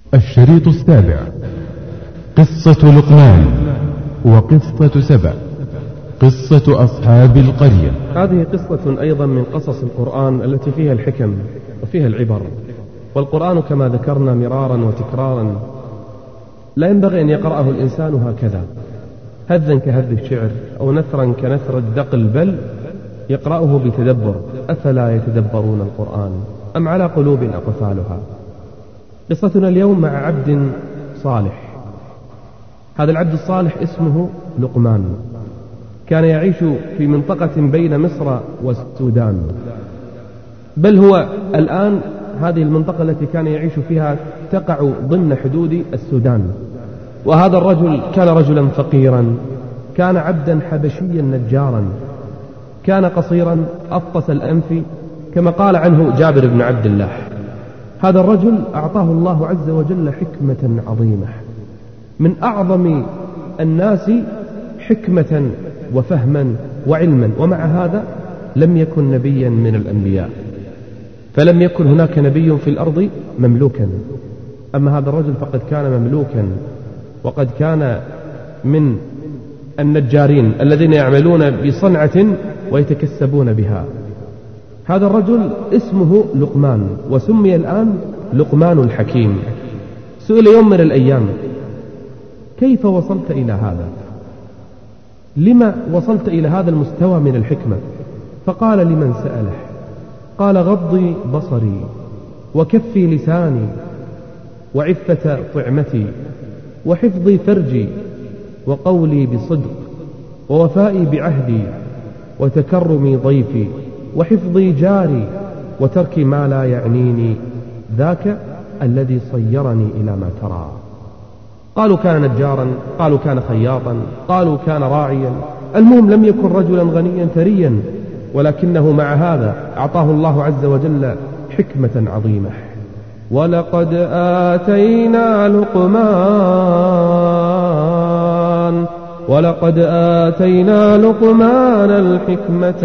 الشريط السابع: قصة لقمان وقصة سبأ، قصة أصحاب القرية. هذه قصة أيضا من قصص القرآن التي فيها الحكم وفيها العبر. والقرآن كما ذكرنا مرارا وتكرارا لا ينبغي أن يقرأه الإنسان هكذا هذا كهذ الشعر أو نثرا كنثر الدقل، بل يقرأه بتدبر. أفلا يتدبرون القرآن أم على قلوب أقفالها. قصتنا اليوم مع عبد صالح. هذا العبد الصالح اسمه لقمان، كان يعيش في منطقة بين مصر والسودان، بل هو الآن هذه المنطقة التي كان يعيش فيها تقع ضمن حدود السودان. وهذا الرجل كان رجلا فقيرا، كان عبدا حبشيا نجارا، كان قصيرا أفطس الأنف كما قال عنه جابر بن عبد الله. هذا الرجل أعطاه الله عز وجل حكمة عظيمة، من أعظم الناس حكمة وفهما وعلما، ومع هذا لم يكن نبيا من الأنبياء، فلم يكن هناك نبي في الأرض مملوكا. أما هذا الرجل فقد كان مملوكا، وقد كان من النجارين الذين يعملون بصنعة ويتكسبون بها. هذا الرجل اسمه لقمان، وسمي الآن لقمان الحكيم. سئل يوم من الأيام: كيف وصلت إلى هذا؟ لما وصلت إلى هذا المستوى من الحكمة؟ فقال لمن سأله: قال: غضي بصري، وكفي لساني، وعفة طعمتي، وحفظي فرجي، وقولي بصدق، ووفائي بعهدي، وتكرمي ضيفي، وحفظي جاري، وترك ما لا يعنيني، ذاك الذي صيرني إلى ما ترى. قالوا كان نجارا، قالوا كان خياطا، قالوا كان راعيا، المهم لم يكن رجلا غنيا ثريا، ولكنه مع هذا أعطاه الله عز وجل حكمة عظيمة. ولقد آتينا لقمان الحكمة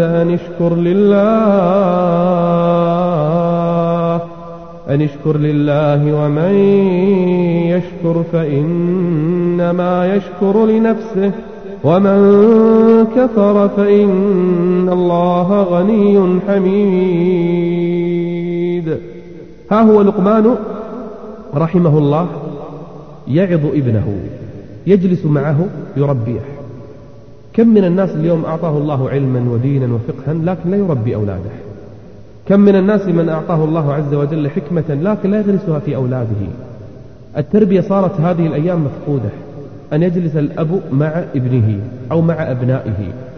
أن اشكر لله، ومن يشكر فإنما يشكر لنفسه، ومن كفر فإن الله غني حميد. ها هو لقمان رحمه الله يعظ ابنه، يجلس معه يربيه. كم من الناس اليوم أعطاه الله علما ودينا وفقها لكن لا يربي أولاده. كم من الناس من أعطاه الله عز وجل حكمة لكن لا يغرسها في أولاده. التربية صارت هذه الأيام مفقودة، أن يجلس الأب مع ابنه أو مع أبنائه،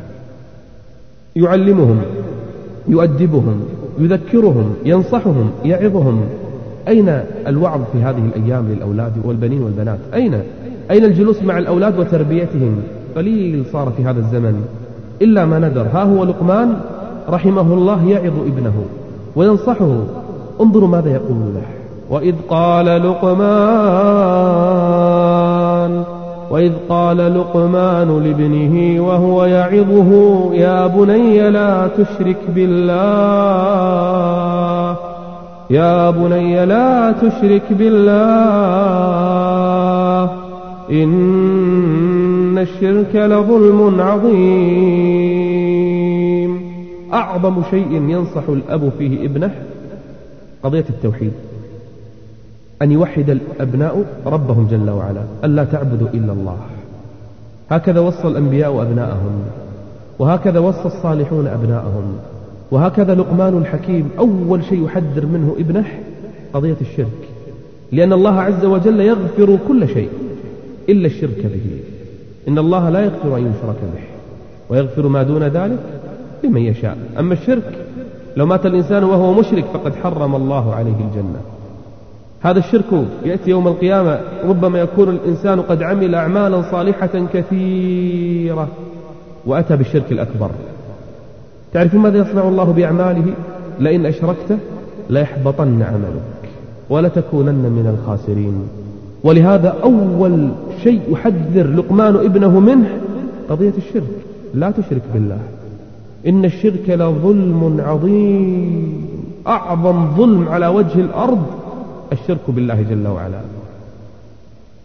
يعلمهم، يؤدبهم، يذكرهم، ينصحهم، يعظهم. أين الوعظ في هذه الأيام للأولاد والبنين والبنات؟ أين الجلوس مع الأولاد وتربيتهم؟ قليل صار في هذا الزمن إلا ما ندر. ها هو لقمان رحمه الله يعظ ابنه وينصحه. انظروا ماذا يقول له: وإذ قال لقمان لابنه وهو يعظه يا بني لا تشرك بالله إن الشرك لظلم عظيم. أعظم شيء ينصح الأب فيه ابنه قضية التوحيد، أن يوحد الأبناء ربهم جل وعلا، ألا تعبدوا إلا الله. هكذا وصى الأنبياء أبناءهم، وهكذا وصى الصالحون أبناءهم، وهكذا لقمان الحكيم أول شيء يحذر منه ابنه قضية الشرك، لأن الله عز وجل يغفر كل شيء إلا الشرك به. إن الله لا يغفر أن يشرك به ويغفر ما دون ذلك لمن يشاء. أما الشرك لو مات الإنسان وهو مشرك فقد حرم الله عليه الجنة. هذا الشرك يأتي يوم القيامة، ربما يكون الإنسان قد عمل أعمالا صالحة كثيرة وأتى بالشرك الأكبر. تعرفون ماذا يصنع الله بأعماله؟ لئن أشركت ليحبطن عملك ولتكونن من الخاسرين. ولهذا أول شيء يحذر لقمان ابنه منه قضية الشرك، لا تشرك بالله إن الشرك لظلم عظيم. أعظم ظلم على وجه الأرض الشرك بالله جل وعلا.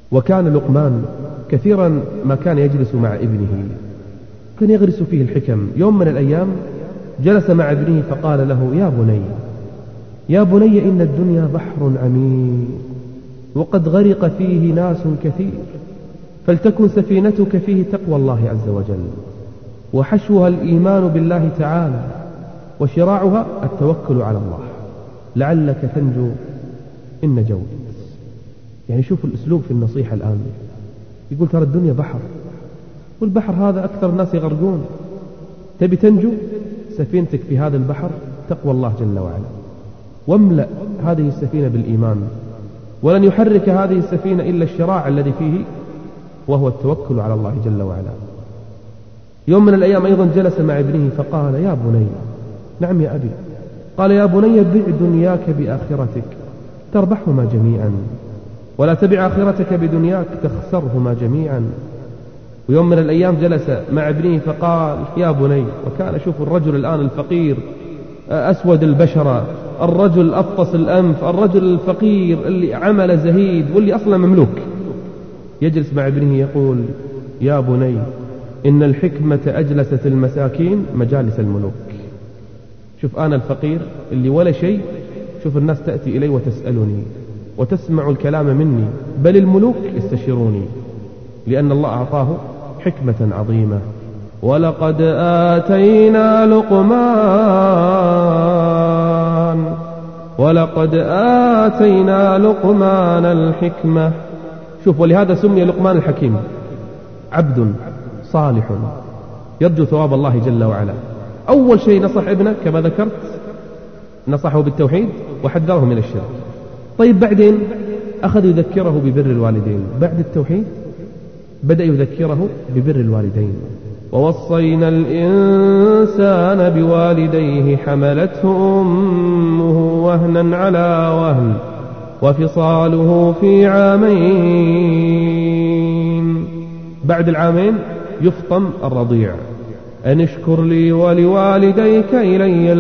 وكان لقمان كثيرا ما كان يجلس مع ابنه، كان يغرس فيه الحكم. يوم من الأيام جلس مع ابنه فقال له: يا بني إن الدنيا بحر عميق وقد غرق فيه ناس كثير، فلتكن سفينتك فيه تقوى الله عز وجل، وحشوها الإيمان بالله تعالى، وشراعها التوكل على الله، لعلك تنجو إن نجوت. يعني شوف الأسلوب في النصيحة الآن، يقول ترى الدنيا بحر، والبحر هذا أكثر الناس يغرقون، تبي تنجو سفينتك في هذا البحر تقوى الله جل وعلا، واملأ هذه السفينة بالإيمان، ولن يحرك هذه السفينة إلا الشراع الذي فيه وهو التوكل على الله جل وعلا. يوم من الأيام أيضا جلس مع ابنه فقال: يا بني. نعم يا أبي. قال: يا بني بع دنياك بآخرتك تربحهما جميعا، ولا تبع آخرتك بدنياك تخسرهما جميعا. ويوم من الأيام جلس مع ابنه فقال: يا بني. وكان شوف الرجل الآن الفقير أسود البشرة، الرجل أفطس الأنف، الرجل الفقير اللي عمل زهيد واللي أصلا مملوك، يجلس مع ابنه يقول: يا بني إن الحكمة أجلست المساكين مجالس الملوك. شوف أنا الفقير اللي ولا شيء، شوف الناس تأتي إلي وتسألني وتسمع الكلام مني، بل الملوك يستشيروني، لأن الله أعطاه حكمة عظيمة. ولقد آتينا لقمان الحكمة. شوف، ولهذا سمي لقمان الحكيم، عبد صالح يرجو ثواب الله جل وعلا. أول شيء نصح ابنه كما ذكرت، نصحه بالتوحيد وحذره من الشرك. طيب بعدين أخذ يذكره ببر الوالدين، بعد التوحيد بدأ يذكره ببر الوالدين. ووصينا الإنسان بوالديه حملته أمه وهنا على وهن وفصاله في عامين. بعد العامين يفطم الرضيع. أن اشكر لي ولوالديك إلي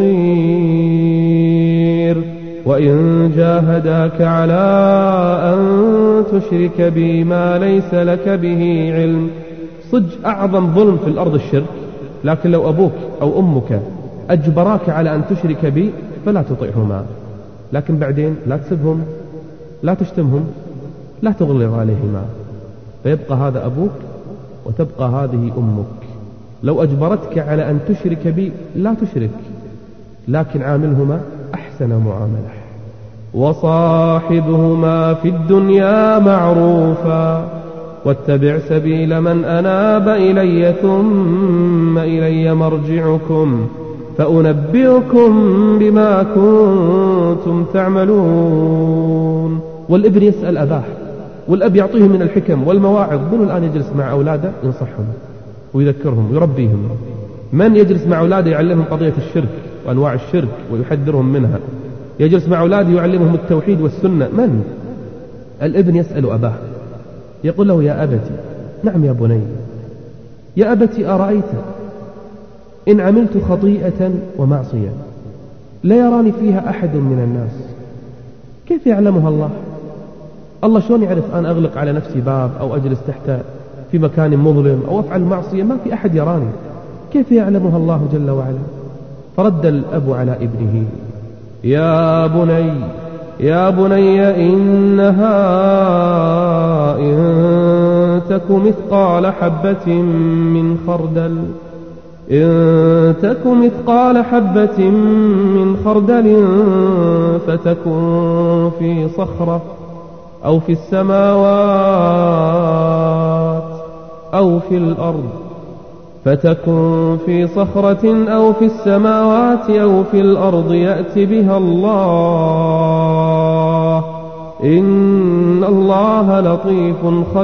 المصير، وإن جاهداك على أن تشرك بي ما ليس لك به علم. صج أعظم ظلم في الأرض الشرك، لكن لو أبوك أو أمك أجبراك على أن تشرك بي فلا تطيعهما، لكن بعدين لا تسبهم، لا تشتمهم، لا تغلظ عليهما، فيبقى هذا أبوك وتبقى هذه أمك. لو أجبرتك على أن تشرك بي لا تشرك، لكن عاملهما أحسن معاملة. وصاحبهما في الدنيا معروفا واتبع سبيل من أناب إلي ثم إلي مرجعكم فأنبئكم بما كنتم تعملون. والابن يسأل أباه، والأب يعطيه من الحكم والمواعظ. من الآن يجلس مع أولاده ينصحهم ويذكرهم ويربيهم؟ من يجلس مع أولاده يعلمهم قضية الشرك وأنواع الشرك ويحذرهم منها؟ يجلس مع أولاده يعلمهم التوحيد والسنة؟ من؟ الابن يسأل أباه يقول له: يا أبتي. نعم يا بني. يا أبتي أرأيت إن عملت خطيئة ومعصية لا يراني فيها أحد من الناس، كيف يعلمها الله؟ الله شلون يعرف أن أغلق على نفسي باب أو أجلس تحت في مكان مظلم أو أفعل معصية ما في أحد يراني، كيف يعلمها الله جل وعلا؟ فرد الأب على ابنه: يا بني إنها إن تك مثقال حبة من خردل فتكن في صخرة أو في السماوات أو في الأرض، يأت بها الله إن الله لطيف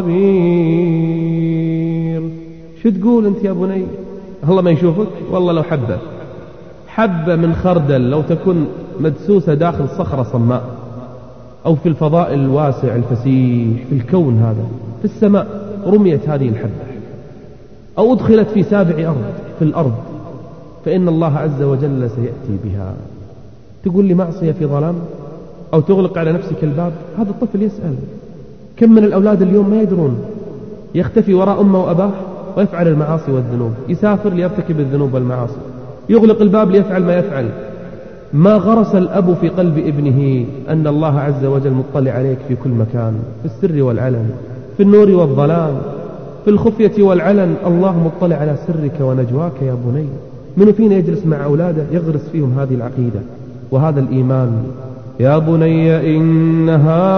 خبير. شو تقول أنت يا بني؟ الله ما يشوفك؟ والله لو حبة من خردل لو تكون مدسوسة داخل صخرة صماء أو في الفضاء الواسع الفسيح في الكون هذا في السماء، رميت هذه الحبة أو أدخلت في سابع أرض في الأرض، فإن الله عز وجل سيأتي بها. تقول لي معصية في ظلام أو تغلق على نفسك الباب؟ هذا الطفل يسأل كم من الأولاد اليوم ما يدرون، يختفي وراء أمه وأباه ويفعل المعاصي والذنوب، يسافر ليرتكب الذنوب والمعاصي، يغلق الباب ليفعل ما يفعل. ما غرس الأب في قلب ابنه أن الله عز وجل مطلع عليك في كل مكان، في السر والعلن، في النور والظلام، في الخفية والعلن. الله مطلع على سرك ونجواك يا بني. من فينا يجلس مع أولاده يغرس فيهم هذه العقيدة وهذا الإيمان؟ يا بني إنها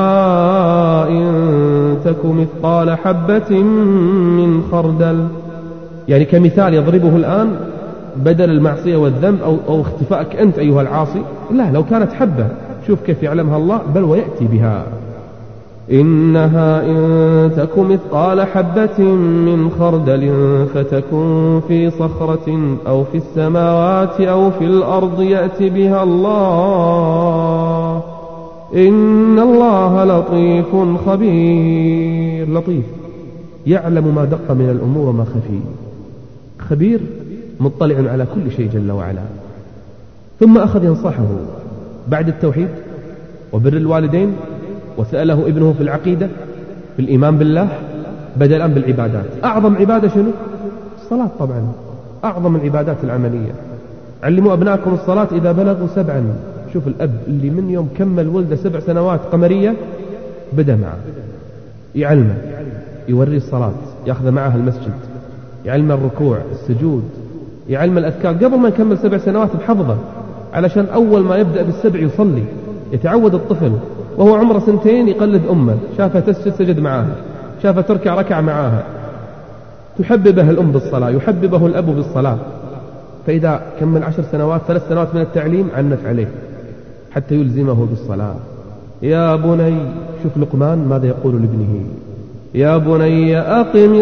إن تك مثقال حبة من خردل، يعني كمثال يضربه الآن بدل المعصية والذنب أو اختفائك أنت أيها العاصي. لا، لو كانت حبة شوف كيف يعلمها الله، بل ويأتي بها. إنها إن تك مثقال حبة من خردل فتكن في صخرة أو في السماوات أو في الأرض يأتي بها الله إن الله لطيف خبير. لطيف يعلم ما دق من الأمور وما خفي، خبير مطلع على كل شيء جل وعلا. ثم أخذ ينصحه بعد التوحيد وبر الوالدين، وسأله ابنه في العقيدة في الإيمان بالله، بدأ الآن بالعبادات. أعظم عبادة شنو؟ الصلاة طبعا، أعظم العبادات العملية. علموا أبنائكم الصلاة إذا بلغوا 7. شوف الأب اللي من يوم كمل ولده 7 سنوات قمرية بدأ معه يعلمه، يوري الصلاة، يأخذ معها المسجد، يعلم الركوع السجود، يعلم الأذكار قبل ما يكمل 7 سنوات بحفظه، علشان أول ما يبدأ بالسبع يصلي. يتعود الطفل وهو عمره 2 يقلد أمه، شافها تسجد سجد معاها، شافها تركع ركع معاها. تحببه الأم بالصلاة، يحببه الأب بالصلاة. فإذا كمل 10 سنوات 3 سنوات من التعليم عنت عليه حتى يلزمه بالصلاة. يا بني، شوف لقمان ماذا يقول لابنه: يا بني أقم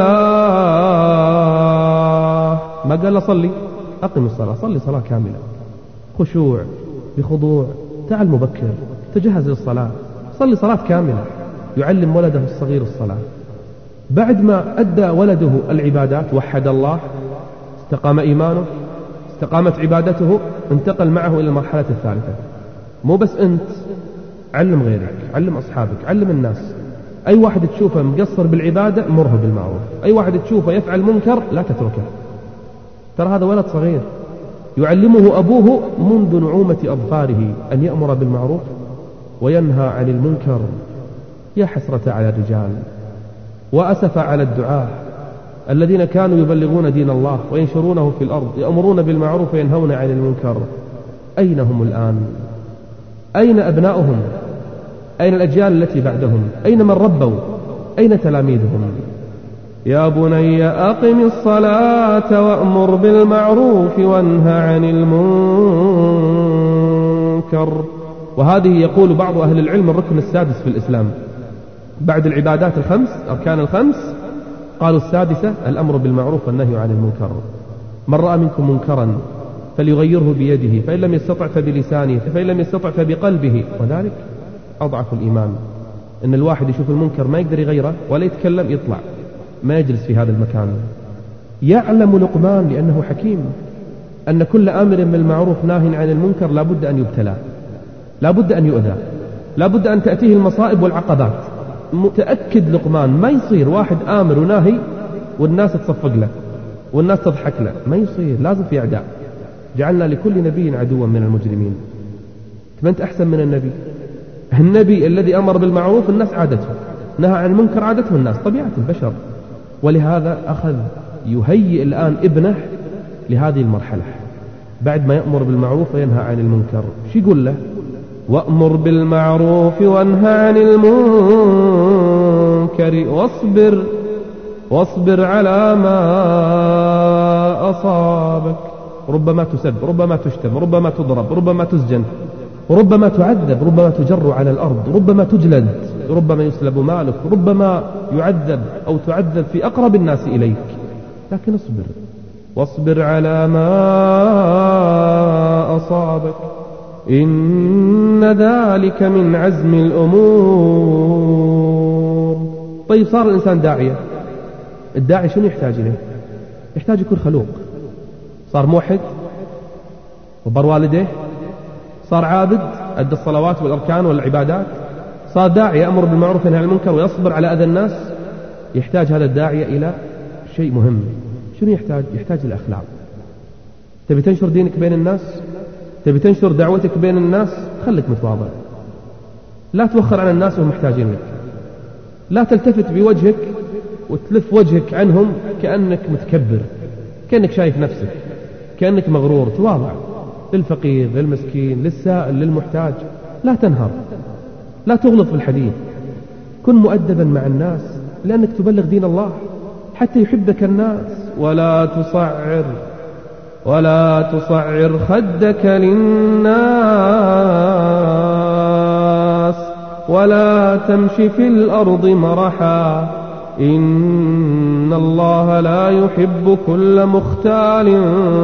الصلاة. ما قال له صلي، أقم الصلاة، صلي صلاة كاملة، خشوع بخضوع، تعال مبكر، تجهز للصلاة، صلي صلاة كاملة. يعلم ولده الصغير الصلاة. بعد ما أدى ولده العبادات، وحد الله، استقام إيمانه، استقامت عبادته، انتقل معه إلى المرحلة الثالثة. مو بس أنت، علم غيرك، علم أصحابك، علم الناس. أي واحد تشوفه مقصر بالعبادة مره بالمعروف، أي واحد تشوفه يفعل منكر لا تتركه. ترى هذا ولد صغير يعلمه أبوه منذ نعومة أظفاره أن يأمر بالمعروف وينهى عن المنكر. يا حسرة على الرجال وأسف على الدعاة الذين كانوا يبلغون دين الله وينشرونه في الأرض، يأمرون بالمعروف وينهون عن المنكر. أين هم الآن؟ أين أبناؤهم؟ أين الأجيال التي بعدهم؟ أين من ربوا؟ أين تلاميذهم؟ يا بني أقم الصلاة وأمر بالمعروف وانهى عن المنكر. وهذه يقول بعض أهل العلم الركن السادس في الإسلام بعد العبادات الخمس، أركان ال5، قالوا السادسة الأمر بالمعروف والنهي عن المنكر. من رأى منكم منكرا فليغيره بيده، فإن لم يستطع فبلسانه، فإن لم يستطع فبقلبه، وذلك أضعف الإيمان. إن الواحد يشوف المنكر ما يقدر يغيره ولا يتكلم، يطلع ما يجلس في هذا المكان. يعلم لقمان لأنه حكيم أن كل آمر بالمعروف ناهي عن المنكر لابد أن يبتلى، لابد أن يؤذى، لابد أن تأتيه المصائب والعقبات. متأكد لقمان ما يصير واحد آمر وناهي والناس تصفق له والناس تضحك له، ما يصير، لازم في أعداء. جعلنا لكل نبي عدوا من المجرمين. أنت أحسن من النبي. النبي الذي أمر بالمعروف الناس عادته، نهى عن المنكر عادته الناس، طبيعة البشر. ولهذا أخذ يهيئ الآن ابنه لهذه المرحلة. بعد ما يأمر بالمعروف وينهى عن المنكر، شو يقول له؟ وأمر بالمعروف وانهى عن المنكر واصبر على ما أصابك. ربما تسب، ربما تشتم، ربما تضرب، ربما تسجن، ربما تعذب، ربما تجر على الأرض، ربما تجلد، ربما يسلب مالك، ربما يعذب أو تعذب في أقرب الناس إليك، لكن اصبر. واصبر على ما أصابك إن ذلك من عزم الأمور. طيب صار الإنسان داعية، الداعي شنو يحتاج إليه؟ يحتاج يكون خلوق. صار موحد وبر والديه، صار عابد أدى الصلوات والأركان والعبادات، صار داعية يأمر بالمعروف وينهى عن المنكر ويصبر على أذى الناس، يحتاج هذا الداعية إلى شيء مهم. شنو يحتاج؟ يحتاج الأخلاق. تبي تنشر دينك بين الناس، تبي تنشر دعوتك بين الناس، خليك متواضع، لا توخر عن الناس وهم محتاجين لك، لا تلتفت بوجهك وتلف وجهك عنهم كأنك متكبر، كأنك شايف نفسك، كأنك مغرور. تواضع للفقير، للمسكين، للسائل، للمحتاج. لا تنهر، لا تغلط في الحديث، كن مؤدبا مع الناس لأنك تبلغ دين الله حتى يحبك الناس. ولا تصعر خدك للناس ولا تمشي في الأرض مرحا إن الله لا يحب كل مختال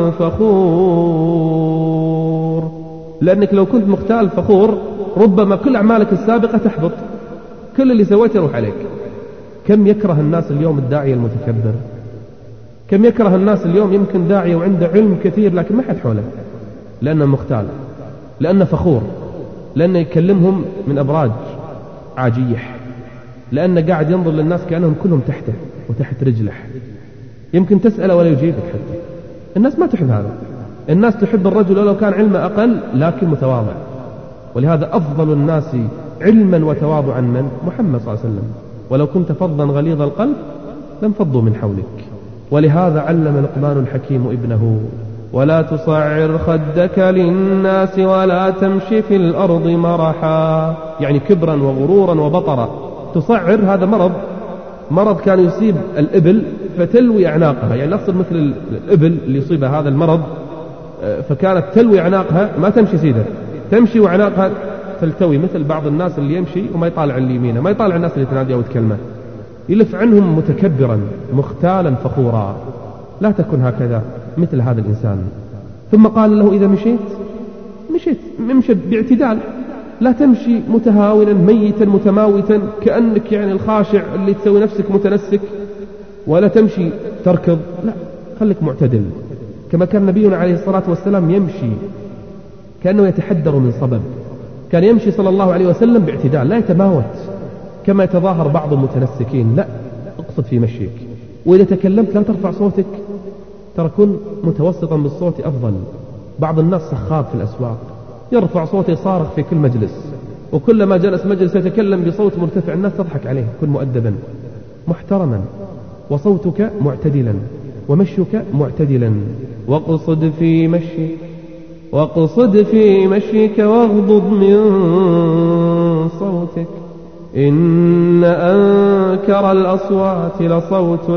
فخور. لأنك لو كنت مختال فخور ربما كل أعمالك السابقة تحبط، كل اللي سويته يروح عليك. كم يكره الناس اليوم الداعية المتكبر، كم يكره الناس اليوم يمكن داعية وعنده علم كثير لكن ما حد حوله، لأنه مختال، لأنه فخور، لأنه يكلمهم من أبراج عاجيح، لأنه قاعد ينظر للناس كأنهم كلهم تحته وتحت رجله. يمكن تسأله ولا يجيبك حتى. الناس ما تحب هذا، الناس تحب الرجل ولو كان علمه أقل لكن متواضع. ولهذا أفضل الناس علما وتواضعا من محمد صلى الله عليه وسلم. ولو كنت فظا غليظ القلب لانفضوا من حولك. ولهذا علم لقمان الحكيم ابنه ولا تصعر خدك للناس ولا تمشي في الأرض مرحا، يعني كبرا وغرورا وبطرا. تصعر هذا مرض كان يصيب الإبل فتلوي أعناقها، يعني نقصد مثل الإبل اللي يصيبها هذا المرض فكانت تلوي أعناقها، ما تمشي سيدة، تمشي وأعناقها تلتوي، مثل بعض الناس اللي يمشي وما يطالع اليمين، ما يطالع الناس اللي تنادي أو تكلمه، يلف عنهم متكبرا مختالا فخورا. لا تكن هكذا مثل هذا الإنسان. ثم قال له إذا امشي باعتدال، لا تمشي متهاونا ميتا متماوتا كأنك يعني الخاشع اللي تسوي نفسك متنسك، ولا تمشي تركض، لا، خليك معتدل. كما كان نبينا عليه الصلاة والسلام يمشي كأنه يتحدر من صبب، كان يمشي صلى الله عليه وسلم باعتدال، لا يتماوت كما يتظاهر بعض المتنسكين، لا، اقصد في مشيك. وإذا تكلمت لا ترفع صوتك، ترى كن متوسطا بالصوت أفضل. بعض الناس سخاب في الأسواق، يرفع صوته يصارخ في كل مجلس، وكلما جلس مجلس يتكلم بصوت مرتفع، الناس تضحك عليه. كن مؤدبا محترما، وصوتك معتدلا، ومشيك معتدلا. واقصد في مشيك واغضض من صوتك إن أنكر الأصوات لصوت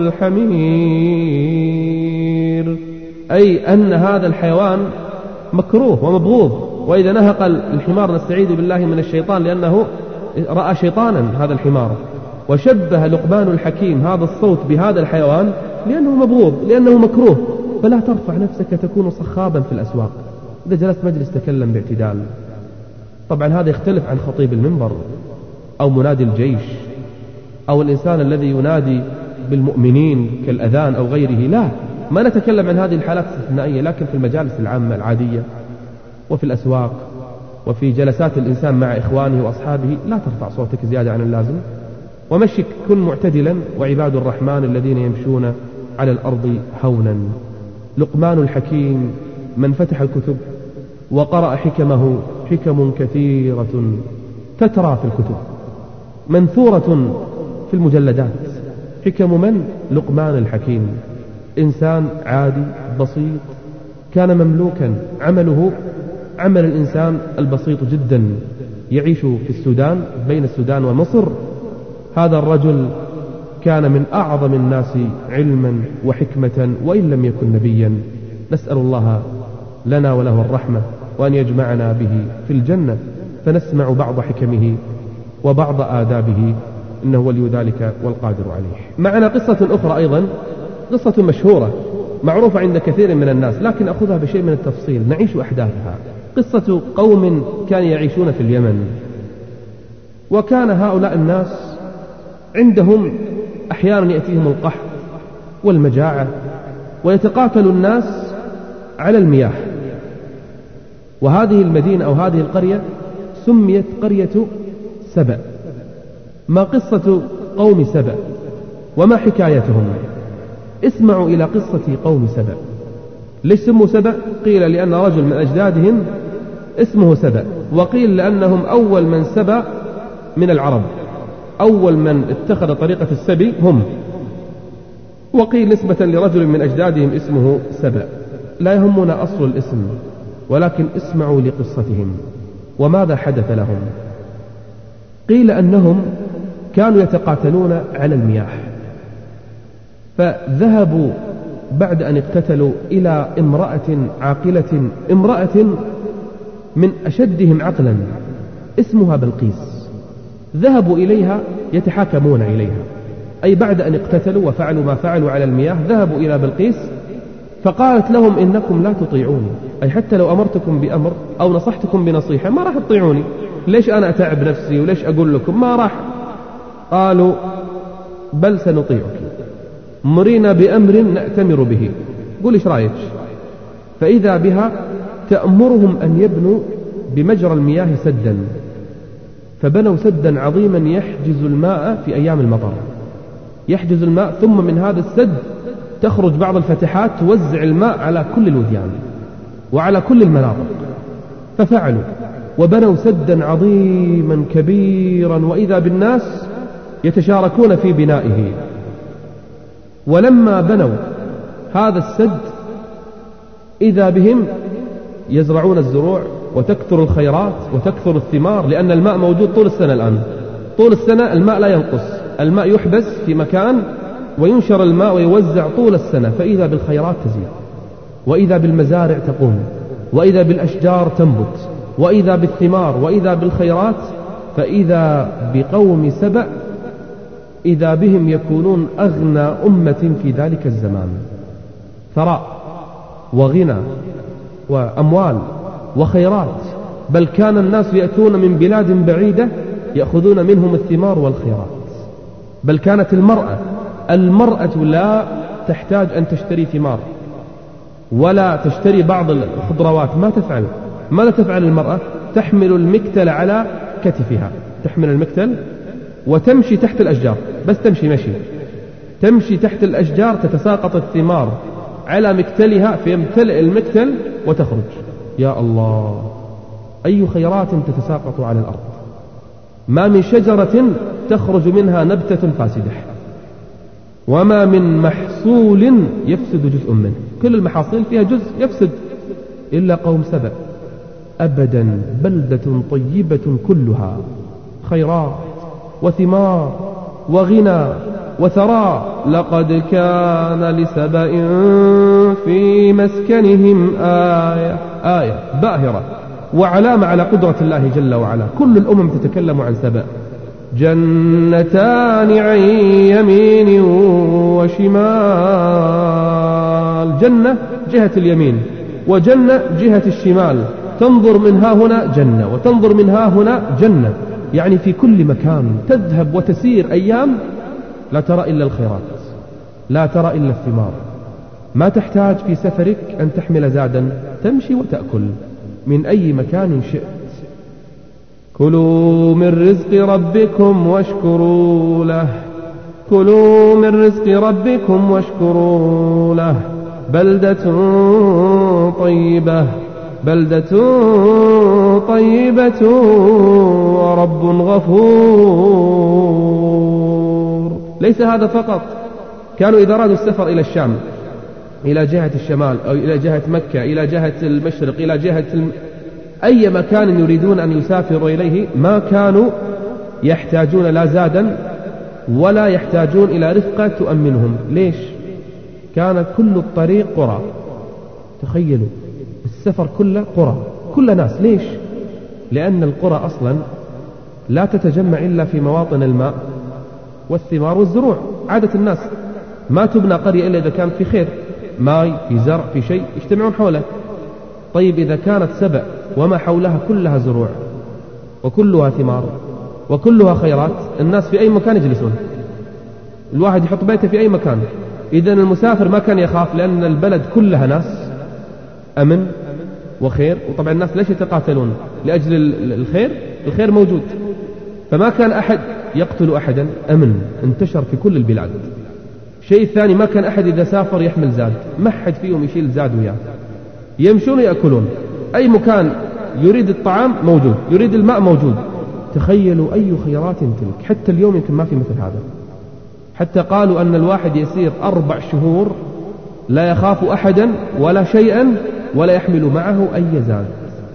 الحمير. أي أن هذا الحيوان مكروه ومبغوض. وإذا نهق الحمار نستعيذ بالله من الشيطان، لأنه رأى شيطانا هذا الحمار. وشبه لقمان الحكيم هذا الصوت بهذا الحيوان لأنه مبغوض، لأنه مكروه. فلا ترفع نفسك تكون صخابا في الأسواق. إذا جلست مجلس تكلم باعتدال. طبعا هذا يختلف عن خطيب المنبر أو منادي الجيش أو الإنسان الذي ينادي بالمؤمنين كالأذان أو غيره. لا، ما نتكلم عن هذه الحالات الاستثنائية، لكن في المجالس العامة العادية وفي الأسواق وفي جلسات الإنسان مع إخوانه وأصحابه لا ترفع صوتك زيادة عن اللازم، ومشيك كن معتدلا. وعباد الرحمن الذين يمشون على الأرض هونا. لقمان الحكيم من فتح الكتب وقرأ حكمه، حكم كثيرة تترى في الكتب منثورة في المجلدات. حكم من؟ لقمان الحكيم. إنسان عادي بسيط، كان مملوكا، عمله عمل الإنسان البسيط جدا، يعيش في السودان بين السودان ومصر. هذا الرجل كان من أعظم الناس علما وحكمة وإن لم يكن نبيا. نسأل الله لنا وله الرحمة وأن يجمعنا به في الجنة فنسمع بعض حكمه وبعض آدابه، إنه ولي ذلك والقادر عليه. معنا قصة أخرى أيضا، قصة مشهورة معروفة عند كثير من الناس، لكن أخذها بشيء من التفصيل نعيش أحداثها. قصة قوم كانوا يعيشون في اليمن، وكان هؤلاء الناس عندهم أحيانا يأتيهم القحط والمجاعة، ويتقاتل الناس على المياه. وهذه المدينة أو هذه القرية سميت قرية سبأ، ما قصة قوم سبأ وما حكايتهم؟ اسمعوا إلى قصة قوم سبأ. ليش سموا سبأ؟ قيل لأن رجل من أجدادهم اسمه سبأ، وقيل لأنهم أول من سبأ من العرب، أول من اتخذ طريقة السبي هم، وقيل نسبة لرجل من أجدادهم اسمه سبأ. لا يهمنا أصل الاسم، ولكن اسمعوا لقصتهم وماذا حدث لهم. قيل أنهم كانوا يتقاتلون على المياه، فذهبوا بعد أن اقتتلوا إلى امرأة عاقلة، امرأة من أشدهم عقلا اسمها بلقيس. ذهبوا إليها يتحاكمون إليها، أي بعد أن اقتتلوا وفعلوا ما فعلوا على المياه ذهبوا إلى بلقيس فقالت لهم إنكم لا تطيعوني، أي حتى لو أمرتكم بأمر أو نصحتكم بنصيحة ما راح تطيعوني، ليش أنا أتعب نفسي وليش أقول لكم ما راح. قالوا بل سنطيعك، مرينا بأمر نأتمر به، قول إيش رأيك. فإذا بها تأمرهم أن يبنوا بمجرى المياه سدا، فبنوا سدا عظيما يحجز الماء في أيام المطر، يحجز الماء، ثم من هذا السد تخرج بعض الفتحات توزع الماء على كل الوديان وعلى كل المناطق. ففعلوا وبنوا سدا عظيما كبيرا، وإذا بالناس يتشاركون في بنائه. ولما بنوا هذا السد إذا بهم يزرعون الزروع وتكثر الخيرات وتكثر الثمار، لأن الماء موجود طول السنة. الآن طول السنة الماء لا ينقص، الماء يحبس في مكان وينشر الماء ويوزع طول السنة، فإذا بالخيرات تزيد، وإذا بالمزارع تقوم، وإذا بالأشجار تنبت، وإذا بالثمار، وإذا بالخيرات. فإذا بقوم سبأ إذا بهم يكونون أغنى أمة في ذلك الزمان، ثراء وغنى وأموال وخيرات، بل كان الناس يأتون من بلاد بعيدة يأخذون منهم الثمار والخيرات. بل كانت المرأة لا تحتاج أن تشتري ثمار ولا تشتري بعض الخضروات، ما تفعل. ماذا تفعل المرأة؟ تحمل المكتل على كتفها، تحمل المكتل وتمشي تحت الأشجار، بس تمشي تحت الأشجار، تتساقط الثمار على مكتلها فيمتلئ المكتل وتخرج. يا الله، أي خيرات تتساقط على الأرض! ما من شجرة تخرج منها نبتة فاسدة، وما من محصول يفسد جزء منه، كل المحاصيل فيها جزء يفسد، إلا قوم سبأ أبدا، بلدة طيبة كلها خيرات وثمار وغنى وثراء. لقد كان لسبأ في مسكنهم آية باهرة وعلامة على قدرة الله جل وعلا. كل الأمم تتكلم عن سبأ. جنتان عن يمين وشمال، جنة جهة اليمين وجنة جهة الشمال، تنظر من ها هنا جنة وتنظر من ها هنا جنة، يعني في كل مكان. تذهب وتسير أيام لا ترى إلا الخيرات، لا ترى إلا الثمار، ما تحتاج في سفرك أن تحمل زادا، تمشي وتأكل من أي مكان شئت. كلوا من رزق ربكم واشكروا له، كلوا من رزق ربكم واشكروا له، بلدة طيبة ورب غفور. ليس هذا فقط، كانوا إذا أرادوا السفر إلى الشام، إلى جهة الشمال، أو إلى جهة مكة، إلى جهة المشرق، إلى جهة أي مكان يريدون أن يسافروا إليه، ما كانوا يحتاجون لا زادا ولا يحتاجون إلى رفقة تؤمنهم. ليش؟ كان كل الطريق قرى. تخيلوا السفر كله قرى، كل ناس. ليش؟ لأن القرى أصلا لا تتجمع إلا في مواطن الماء والثمار والزروع. عادة الناس ما تبنى قرية إلا إذا كان في خير، ماء، في زرع، في شيء يجتمعون حوله. طيب إذا كانت سبأ وما حولها كلها زروع وكلها ثمار وكلها خيرات، الناس في أي مكان يجلسون، الواحد يحط بيته في أي مكان. إذن المسافر ما كان يخاف، لأن البلد كلها ناس أمن وخير. وطبعا الناس ليش يتقاتلون؟ لأجل الخير موجود. فما كان أحد يقتل أحدا أمن انتشر في كل البلاد. شيء ثاني، ما كان أحد إذا سافر يحمل زاد، ما حد فيهم يشيل زاد وياه، يمشون يأكلون، أي مكان يريد الطعام موجود، يريد الماء موجود. تخيلوا أي خيرات تلك. حتى اليوم يمكن ما في مثل هذا. حتى قالوا أن الواحد يسير 4 شهور لا يخاف أحدا ولا شيئا ولا يحمل معه أي زاد.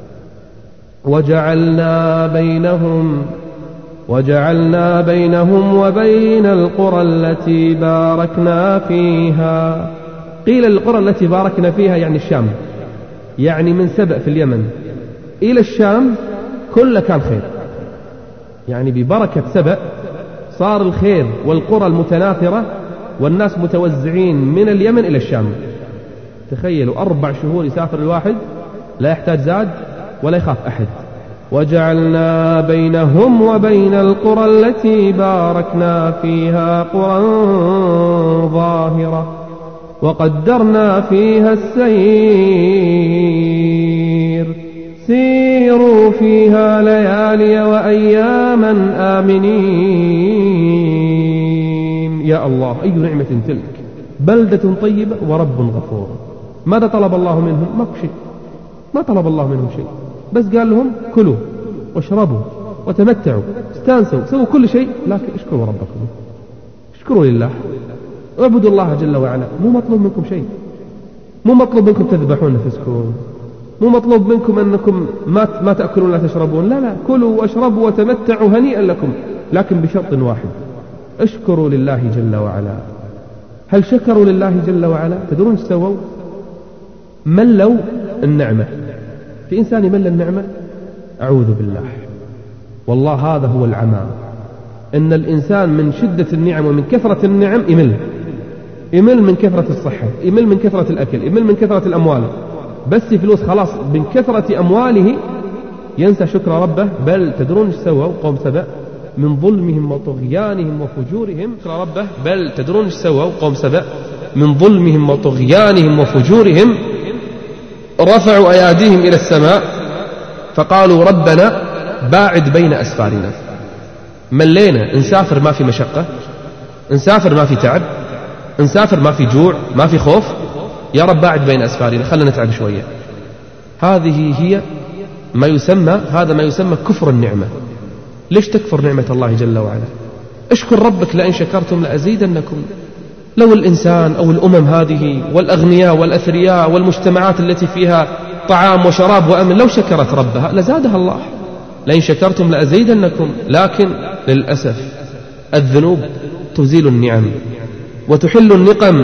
وجعلنا بينهم وبين القرى التي باركنا فيها. قيل القرى التي باركنا فيها يعني الشام، يعني من سبأ في اليمن إلى الشام كل كان خير، يعني ببركة سبأ صار الخير والقرى المتناثرة والناس متوزعين من اليمن إلى الشام. تخيلوا 4 شهور يسافر الواحد لا يحتاج زاد ولا يخاف أحد. وجعلنا بينهم وبين القرى التي باركنا فيها قرى ظاهرة وقدرنا فيها السير سيروا فيها ليالي وأياما آمنين. يا الله أي نعمة تلك، بلدة طيبة ورب غفور. ماذا طلب الله منهم؟ ما شيء، ما طلب الله منهم شيء، بس قال لهم كلوا واشربوا وتمتعوا استانسوا سووا كل شيء، لكن اشكروا ربكم، اشكروا لله، اعبدوا الله جل وعلا. مو مطلوب منكم شيء، مو مطلوب منكم تذبحون نفسكم، مو مطلوب منكم أنكم ما تأكلون ولا تشربون، لا كلوا واشربوا وتمتعوا هنيئا لكم، لكن بشرط واحد، اشكروا لله جل وعلا. هل شكروا لله جل وعلا؟ تدرون ايش سووا؟ ملوا النعمة. في إنسان يمل النعمة، أعوذ بالله، والله هذا هو العمى. إن الإنسان من شدة النعم ومن كثرة النعم يمل من كثرة الصحة، يمل من كثرة الأكل، يمل من كثرة الأموال، بس فلوس خلاص، من كثرة أمواله ينسى شكر ربه. بل تدرون ايش سووا قوم سبأ من ظلمهم وطغيانهم وفجورهم؟ شكر ربه. بل تدرون ايش سووا قوم سبأ من ظلمهم وطغيانهم وفجورهم؟ رفعوا أياديهم إلى السماء فقالوا ربنا باعد بين أسفارنا. ملينا نسافر ما في مشقة، نسافر ما في تعب، نسافر ما في جوع ما في خوف، يا رب باعد بين أسفارنا خلنا نتعب شوية. هذه هي ما يسمى كفر النعمة. ليش تكفر نعمة الله جل وعلا؟ اشكر ربك لئن شكرتم لأزيدنكم. لو الإنسان أو الأمم هذه والأغنياء والأثرياء والمجتمعات التي فيها طعام وشراب وأمن لو شكرت ربها لزادها الله، لئن شكرتم لأزيدنكم. لكن للأسف الذنوب تزيل النعم وتحل النقم،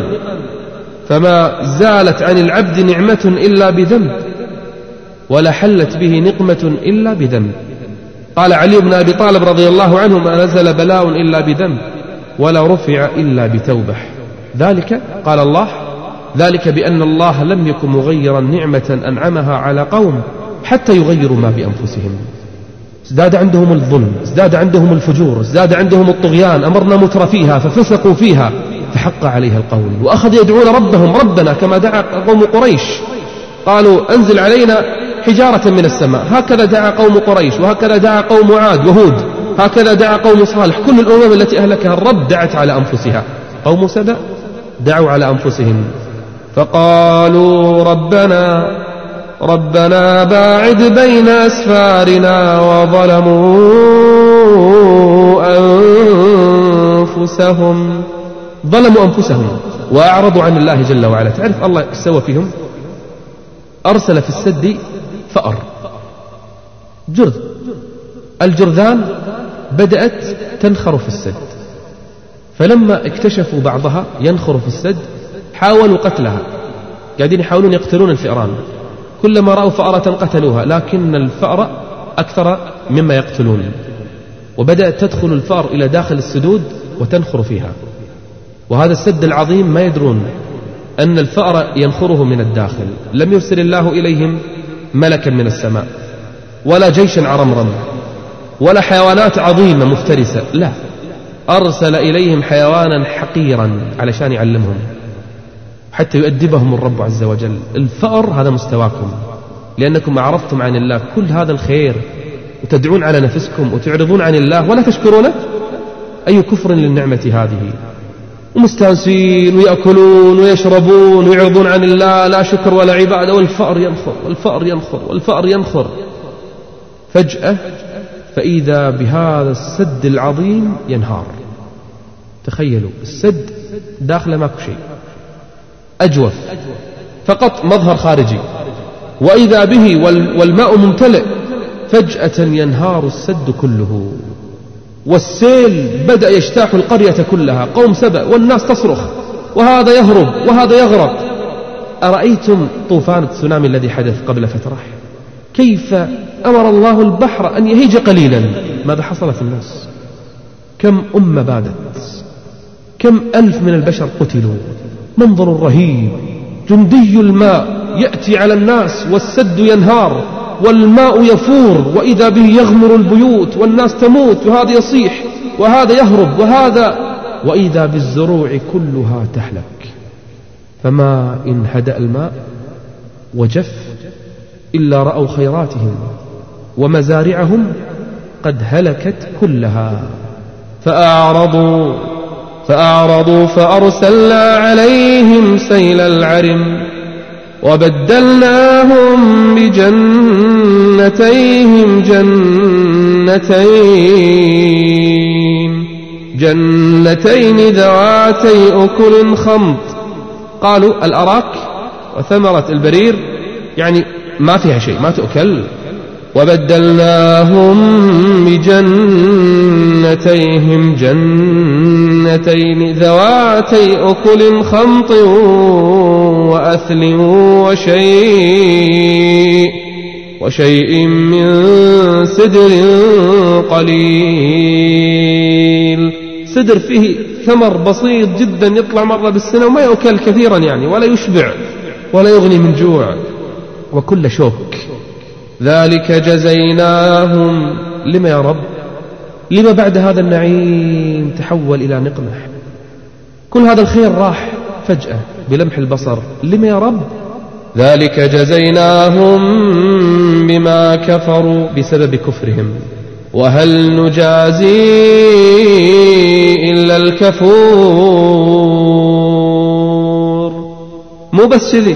فما زالت عن العبد نعمة إلا بذنب ولا حلت به نقمة إلا بذنب. قال علي بن أبي طالب رضي الله عنه ما نزل بلاء إلا بذنب ولا رفع إلا بتوبة. ذلك قال الله ذلك بأن الله لم يكن مغيرا نعمة أنعمها على قوم حتى يغيروا ما بأنفسهم. ازداد عندهم الظلم، ازداد عندهم الفجور، ازداد عندهم الطغيان، أمرنا متر فيها ففسقوا فيها فحق عليها القول. وأخذ يدعون ربهم ربنا كما دعا قوم قريش، قالوا أنزل علينا حجارة من السماء. هكذا دعا قوم قريش، وهكذا دعا قوم عاد وهود، هكذا دعا قوم صالح. كل الأمم التي أهلكها الرب دعت على أنفسها. قوم سبأ دعوا على أنفسهم فقالوا ربنا باعد بين أسفارنا وظلموا أنفسهم وأعرضوا عن الله جل وعلا. تعرف الله سوى فيهم؟ أرسل في السد فأر جرذ، الجرذان بدأت تنخر في السد، فلما اكتشفوا بعضها ينخر في السد حاولوا قتلها، قاعدين يحاولون يقتلون الفئران، كلما رأوا فأرة قتلوها، لكن الفأر أكثر مما يقتلون، وبدأت تدخل الفأر إلى داخل السدود وتنخر فيها. وهذا السد العظيم ما يدرون أن الفأر ينخره من الداخل. لم يرسل الله إليهم ملكا من السماء ولا جيشا عرمرم ولا حيوانات عظيمة مفترسة، لا، أرسل إليهم حيوانا حقيرا علشان يعلمهم حتى يؤدبهم الرب عز وجل. الفأر هذا مستواكم، لأنكم عرفتم عن الله كل هذا الخير وتدعون على نفسكم وتعرضون عن الله ولا تشكرونه. أي كفر للنعمة هذه، ومستانسين ويأكلون ويشربون ويعرضون عن الله، لا شكر ولا عبادة، والفأر ينخر والفأر ينخر والفأر ينخر. فجأة فإذا بهذا السد العظيم ينهار. تخيلوا السد داخله ماكو شيء، أجوف فقط مظهر خارجي، وإذا به والماء ممتلئ. فجأة ينهار السد كله، والسيل بدأ يجتاح القرية كلها، قوم سبأ والناس تصرخ، وهذا يهرب وهذا يغرق. أرأيتم طوفان التسونامي الذي حدث قبل فترة؟ كيف أمر الله البحر أن يهيج قليلا؟ ماذا حصل في الناس؟ كم أمة بادت، كم ألف من البشر قتلوا. منظر رهيب، جندي الماء يأتي على الناس والسد ينهار والماء يفور، وإذا به يغمر البيوت والناس تموت، وهذا يصيح وهذا يهرب وإذا بالزروع كلها تهلك. فما إن هدأ الماء وجف إلا رأوا خيراتهم ومزارعهم قد هلكت كلها. فأعرضوا فأرسلنا عليهم سيل العرم وبدلناهم بجنتيهم جنتين ذواتي أكل خمط. قالوا الأراك وثمرة البرير يعني ما فيها شيء، ما تؤكل. وبدلناهم بجنتيهم جنتين ذواتي أكل خمط وأثل وشيء من سدر قليل. سدر فيه ثمر بسيط جدا يطلع مرة بالسنة وما يؤكل كثيرا يعني، ولا يشبع ولا يغني من جوع، وكل شوك. ذلك جزيناهم. لما يا رب؟ لما بعد هذا النعيم تحول إلى نقمة؟ كل هذا الخير راح فجأة بلمح البصر. لما يا رب؟ ذلك جزيناهم بما كفروا، بسبب كفرهم. وهل نجازي إلا الكفور. مو بس كذي،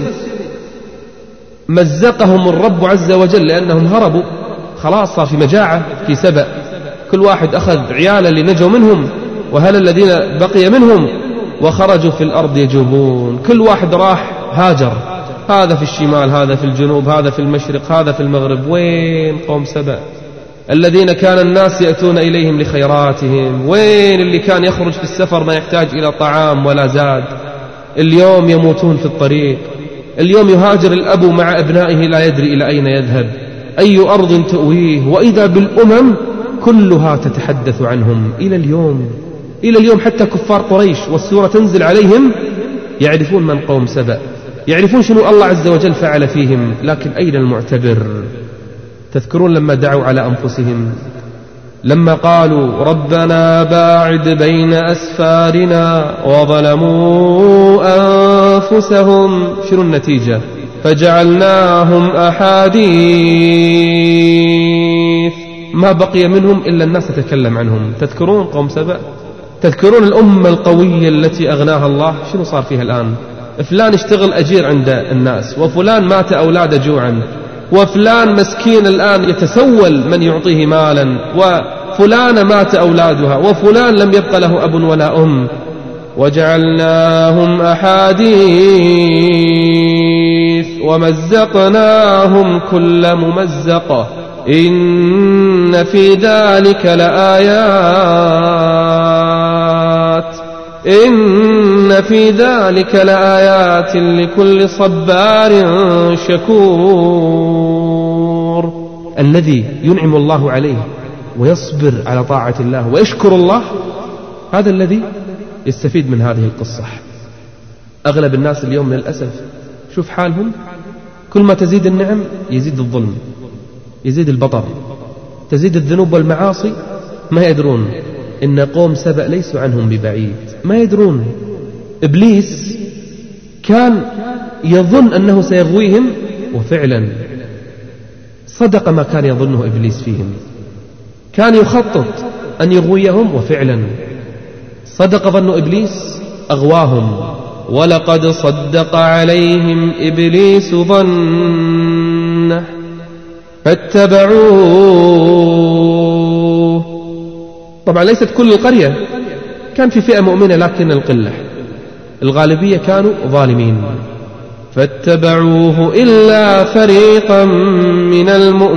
مزقهم الرب عز وجل لأنهم هربوا، خلاص صار في مجاعة في سبأ، كل واحد أخذ عياله اللي نجوا منهم وهل الذين بقي منهم وخرجوا في الأرض يجوبون. كل واحد راح هاجر، هذا في الشمال، هذا في الجنوب، هذا في المشرق، هذا في المغرب. وين قوم سبأ الذين كان الناس يأتون إليهم لخيراتهم؟ وين اللي كان يخرج في السفر ما يحتاج إلى طعام ولا زاد؟ اليوم يموتون في الطريق. اليوم يهاجر الأب مع أبنائه لا يدري إلى أين يذهب، أي أرض تؤويه، وإذا بالأمم كلها تتحدث عنهم إلى اليوم. حتى كفار قريش والسورة تنزل عليهم يعرفون من قوم سبأ، يعرفون شنو الله عز وجل فعل فيهم، لكن أين المعتبر؟ تذكرون لما دعوا على أنفسهم، لما قالوا ربنا باعد بين أسفارنا وظلموا أنفسهم، شنو النتيجة؟ فجعلناهم أحاديث، ما بقي منهم إلا الناس تتكلم عنهم. تذكرون قوم سبأ؟ تذكرون الأمة القوية التي أغناها الله؟ شنو صار فيها الآن؟ فلان اشتغل أجير عند الناس، وفلان مات أولاده جوعا، وفلان مسكين الآن يتسول من يعطيه مالا، وفلان مات أولادها، وفلان لم يبق له أب ولا أم. وجعلناهم أحاديث ومزقناهم كل ممزقة إن في ذلك لآيات لكل صبار شكور. الذي ينعم الله عليه ويصبر على طاعة الله ويشكر الله، هذا الذي يستفيد من هذه القصة. أغلب الناس اليوم للأسف شوف حالهم، كل ما تزيد النعم يزيد الظلم، يزيد البطر، تزيد الذنوب والمعاصي. ما يدرون إن قوم سبأ ليسوا عنهم ببعيد، ما يدرون. إبليس كان يظن أنه سيغويهم، وفعلا صدق ما كان يظنه إبليس فيهم. كان يخطط أن يغويهم، وفعلا صدق ظن إبليس أغواهم، ولقد صدق عليهم إبليس ظنه فاتبعوه. طبعا ليست كل القرية، كان في فئة مؤمنة لكن القلة، الغالبية كانوا ظالمين. فاتبعوه إلا فريقا من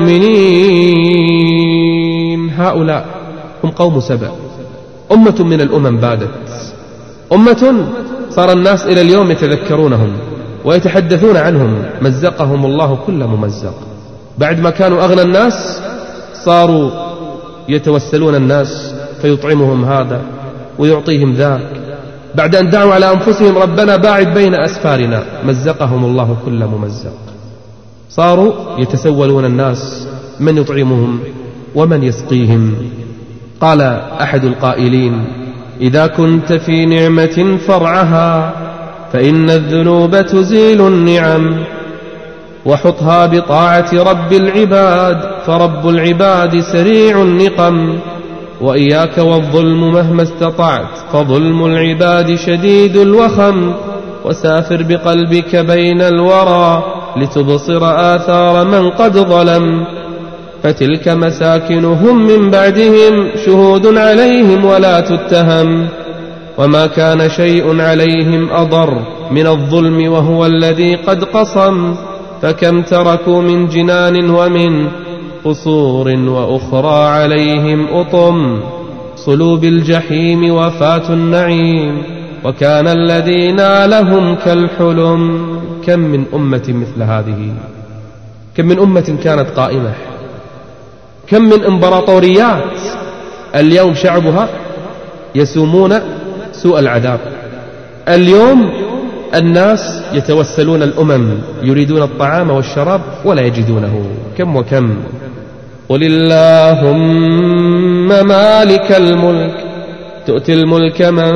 المؤمنين. هؤلاء هم قوم سبأ، أمة من الأمم بادت، أمة صار الناس إلى اليوم يتذكرونهم ويتحدثون عنهم. مزقهم الله كل ممزق. بعد ما كانوا أغنى الناس صاروا يتوسلون الناس فيطعمهم هذا ويعطيهم ذاك. بعد أن دعوا على أنفسهم ربنا باعد بين أسفارنا، مزقهم الله كل ممزق. صاروا يتسولون الناس من يطعمهم ومن يسقيهم. قال أحد القائلين: إذا كنت في نعمة فرعها فإن الذنوب تزيل النعم، وحطها بطاعة رب العباد فرب العباد سريع النقم. وإياك والظلم مهما استطعت فظلم العباد شديد الوخم. وسافر بقلبك بين الورى لتبصر آثار من قد ظلم. فتلك مساكنهم من بعدهم شهود عليهم ولا تتهم. وما كان شيء عليهم أضر من الظلم وهو الذي قد قصم. فكم تركوا من جنان ومن قصور وأخرى عليهم أطم. صلوب الجحيم وفاة النعيم وكان الذي نالهم كالحلم. كم من أمة مثل هذه، كم من أمة كانت قائمة، كم من إمبراطوريات اليوم شعبها يسومون سوء العذاب. اليوم الناس يتوسلون الأمم يريدون الطعام والشراب ولا يجدونه. كم وكم. قل اللهم مالك الملك تؤتي الملك من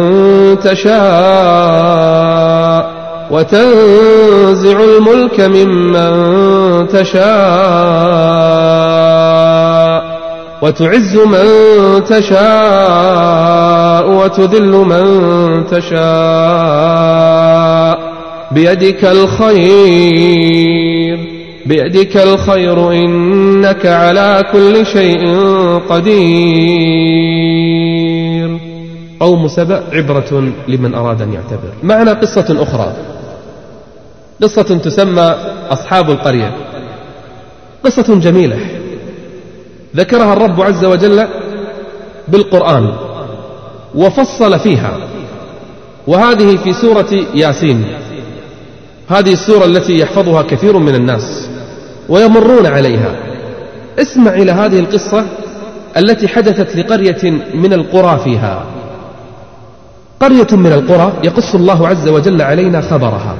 تشاء وتنزع الملك ممن تشاء وتعز من تشاء وتذل من تشاء بيدك الخير، بيدك الخير إنك على كل شيء قدير. قوم سبأ عبرة لمن أراد أن يعتبر. معنا قصة أخرى، قصة تسمى أصحاب القرية. قصة جميلة ذكرها الرب عز وجل بالقرآن وفصل فيها، وهذه في سورة ياسين. هذه السورة التي يحفظها كثير من الناس ويمرون عليها. اسمع إلى هذه القصة التي حدثت لقرية من القرى فيها. قرية من القرى يقص الله عز وجل علينا خبرها.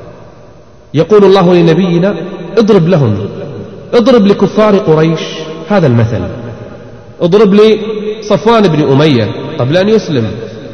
يقول الله لنبينا: اضرب لهم، اضرب لكفار قريش هذا المثل، اضرب لصفوان بن أمية قبل أن يسلم،